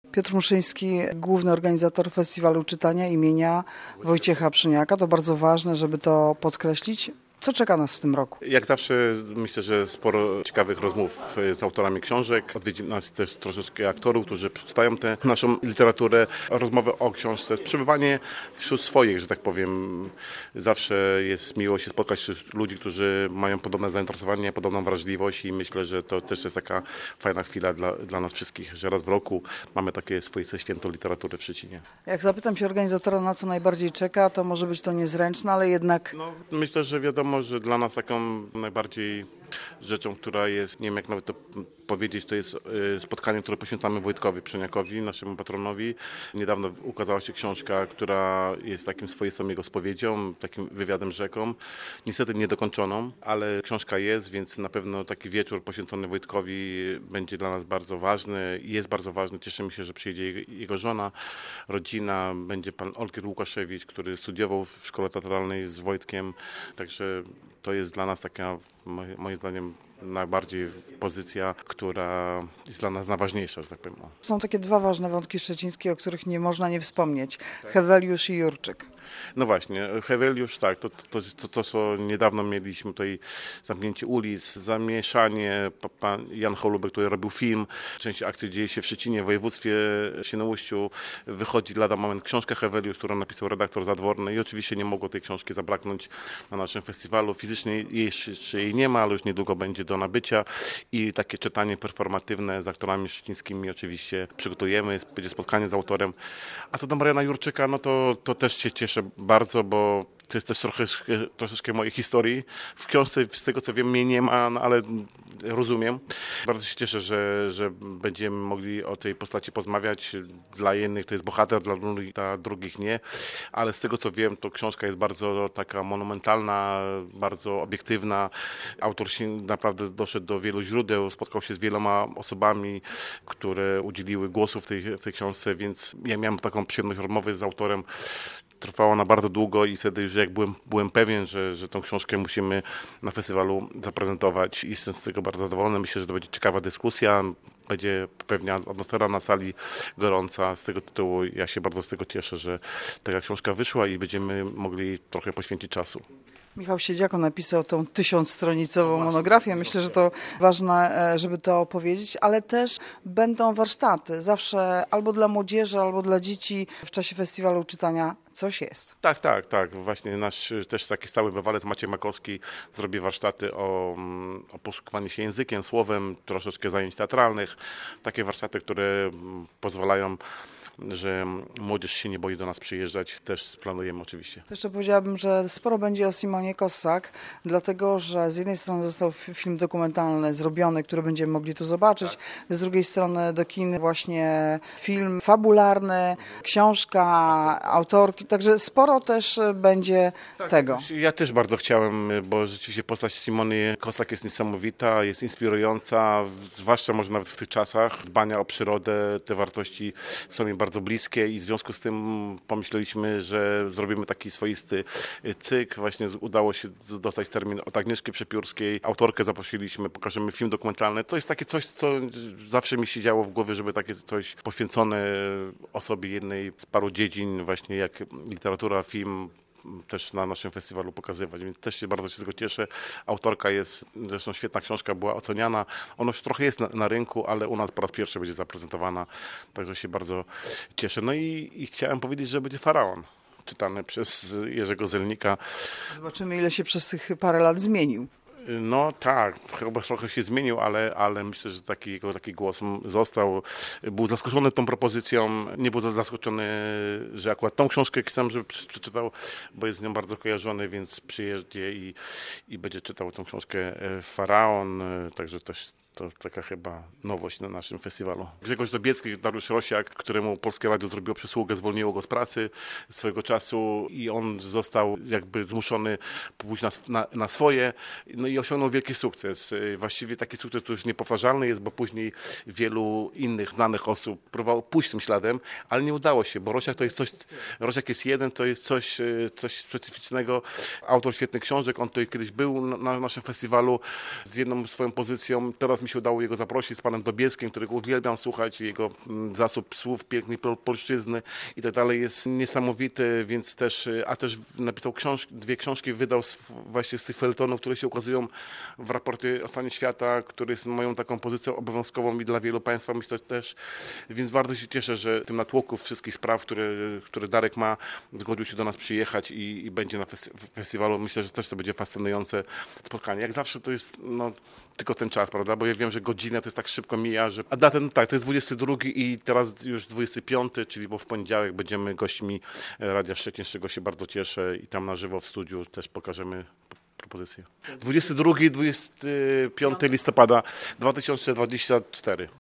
Piotr Muszyński, główny organizator Festiwalu Czytania imienia Wojciecha Pszyniaka. To bardzo ważne, żeby to podkreślić. Co czeka nas w tym roku? Jak zawsze myślę, że sporo ciekawych rozmów z autorami książek. Odwiedzi nas też troszeczkę aktorów, którzy przeczytają tę naszą literaturę. Rozmowy o książce, przebywanie wśród swoich, że tak powiem. Zawsze jest miło się spotkać z ludzi, którzy mają podobne zainteresowanie, podobną wrażliwość i myślę, że to też jest taka fajna chwila dla nas wszystkich, że raz w roku mamy takie swoje święto literatury w Szczecinie. Jak zapytam się organizatora, na co najbardziej czeka, to może być to niezręczne, ale jednak... Myślę, że wiadomo, że dla nas taką najbardziej rzeczą, która jest, nie wiem jak nawet to powiedzieć, to jest spotkanie, które poświęcamy Wojtkowi Pszyniakowi, naszemu patronowi. Niedawno ukazała się książka, która jest takim swoistą jego spowiedzią, takim wywiadem rzeką. Niestety niedokończoną, ale książka jest, więc na pewno taki wieczór poświęcony Wojtkowi będzie dla nas bardzo ważny. Jest bardzo ważny. Cieszymy się, że przyjedzie jego żona, rodzina. Będzie pan Olgierd Łukaszewicz, który studiował w szkole teatralnej z Wojtkiem. Także to jest dla nas taka, moim zdaniem, najbardziej pozycja, która jest dla nas najważniejsza, że tak powiem. Są takie dwa ważne wątki szczecińskie, o których nie można nie wspomnieć. Heweliusz i Jurczyk. No właśnie, Heweliusz, tak, to co niedawno mieliśmy tutaj, zamknięcie ulic, zamieszanie, pan Jan Holubek, który robił film, część akcji dzieje się w Szczecinie, w województwie Świnoujściu, wychodzi lada moment książka Heweliusz, którą napisał redaktor Zadworny i oczywiście nie mogło tej książki zabraknąć na naszym festiwalu. Fizycznie jeszcze jej nie ma, ale już niedługo będzie do nabycia i takie czytanie performatywne z aktorami szczecińskimi oczywiście przygotujemy, będzie spotkanie z autorem. A co do Mariana Jurczyka, no to też się cieszę bardzo, bo to jest też troszeczkę mojej historii. W książce, z tego co wiem, mnie nie ma, no ale rozumiem. Bardzo się cieszę, że będziemy mogli o tej postaci porozmawiać. Dla jednych to jest bohater, dla drugich nie. Ale z tego co wiem, to książka jest bardzo taka monumentalna, bardzo obiektywna. Autor się naprawdę doszedł do wielu źródeł, spotkał się z wieloma osobami, które udzieliły głosu w tej książce, więc ja miałem taką przyjemność rozmowy z autorem. Trwała ona bardzo długo i wtedy już jak byłem pewien, że tą książkę musimy na festiwalu zaprezentować i jestem z tego bardzo zadowolony. Myślę, że to będzie ciekawa dyskusja, będzie pewnie atmosfera na sali gorąca. Z tego tytułu ja się bardzo z tego cieszę, że taka książka wyszła i będziemy mogli trochę poświęcić czasu. Michał Siedziako napisał tą 1000-stronicową monografię. Myślę, że to ważne, żeby to powiedzieć, ale też będą warsztaty. Zawsze albo dla młodzieży, albo dla dzieci w czasie festiwalu czytania coś jest. Tak. Właśnie nasz też taki stały bywalec Maciej Makowski zrobi warsztaty o posługiwaniu się językiem, słowem, troszeczkę zajęć teatralnych. Takie warsztaty, które pozwalają, że młodzież się nie boi do nas przyjeżdżać, też planujemy oczywiście. Jeszcze powiedziałabym, że sporo będzie o Simonie Kossak, dlatego że z jednej strony został film dokumentalny zrobiony, który będziemy mogli tu zobaczyć, z drugiej strony do kin właśnie film fabularny, książka autorki, także sporo też będzie tego. Ja też bardzo chciałem, bo rzeczywiście postać Simony Kossak jest niesamowita, jest inspirująca, zwłaszcza może nawet w tych czasach dbania o przyrodę, te wartości są mi bardzo bliskie i w związku z tym pomyśleliśmy, że zrobimy taki swoisty cykl. Właśnie udało się dostać termin od Agnieszki Przepiórskiej. Autorkę zaprosiliśmy, pokażemy film dokumentalny. To jest takie coś, co zawsze mi się działo w głowie, żeby takie coś poświęcone osobie jednej z paru dziedzin, właśnie jak literatura, film, też na naszym festiwalu pokazywać, więc też bardzo się z tego cieszę. Autorka jest, zresztą świetna książka, była oceniana. Ona już trochę jest na rynku, ale u nas po raz pierwszy będzie zaprezentowana, także się bardzo cieszę. No i chciałem powiedzieć, że będzie Faraon, czytany przez Jerzego Zelnika. Zobaczymy, ile się przez tych parę lat zmienił. No tak, chyba trochę się zmienił, ale myślę, że taki głos został. Był zaskoczony tą propozycją, nie był zaskoczony, że akurat tą książkę chcę, żeby przeczytał, bo jest z nią bardzo kojarzony, więc przyjedzie i będzie czytał tą książkę Faraon, także też to taka chyba nowość na naszym festiwalu. Grzegorz Dobiecki, Dariusz Rosiak, któremu Polskie Radio zrobiło przysługę, zwolniło go z pracy swojego czasu i on został jakby zmuszony pójść na swoje, no i osiągnął wielki sukces. Właściwie taki sukces, który już niepowtarzalny jest, bo później wielu innych znanych osób próbowało pójść tym śladem, ale nie udało się, bo Rosiak to jest coś, Rosiak jest jeden, to jest coś specyficznego. Autor świetnych książek, on tutaj kiedyś był na naszym festiwalu z jedną swoją pozycją, teraz mi się udało jego zaprosić z panem Dobieskim, którego uwielbiam słuchać, jego zasób słów pięknej polszczyzny i tak dalej jest niesamowity, więc też, a też napisał dwie książki, wydał właśnie z tych felietonów, które się ukazują w raporcie o stanie świata, który jest moją taką pozycją obowiązkową i dla wielu państwa, myślę też, więc bardzo się cieszę, że w tym natłoku wszystkich spraw, które Darek ma, zgodził się do nas przyjechać i będzie na festiwalu. Myślę, że też to będzie fascynujące spotkanie. Jak zawsze to jest tylko ten czas, prawda? Bo ja wiem, że godzina to jest tak szybko mija, że... A datę, no tak, to jest 22 i teraz już 25, czyli bo w poniedziałek będziemy gośćmi Radia Szczecin, z czego się bardzo cieszę i tam na żywo w studiu też pokażemy propozycję. 22-25 listopada 2024.